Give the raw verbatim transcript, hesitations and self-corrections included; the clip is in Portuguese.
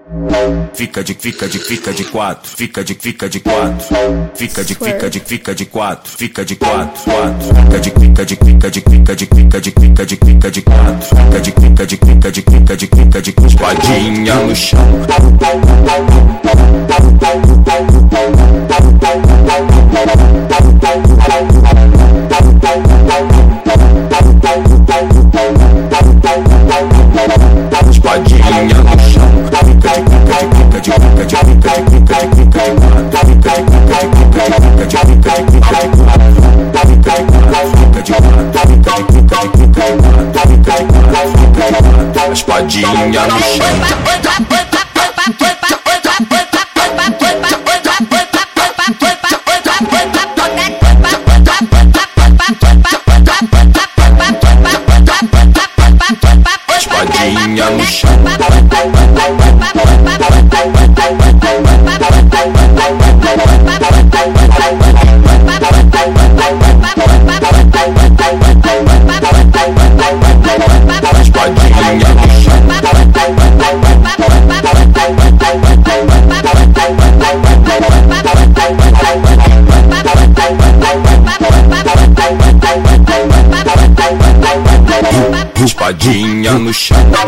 Fica de, fica de, fica de quatro, fica de, fica de quatro, fica de, fica de, fica de quatro, fica de quatro, quatro, fica de, fica de, fica de, fica de, fica de, fica de, fica de quatro, fica de, fica de, fica de, fica de, fica de, espadinha no chão. Espadinha no chão. Fica de, fica de, fica de, fica de, fica de, fica de, fica de quatro, fica de, fica de, fica de, fica de, fica de, fica de quatro, fica de quatro, fica de quatro, fica de, fica de, fica de quatro, fica de quatro, fica de quatro. Espadinha no chão. Espadinha no chão. Espadinha no chão. Espadinha no chão.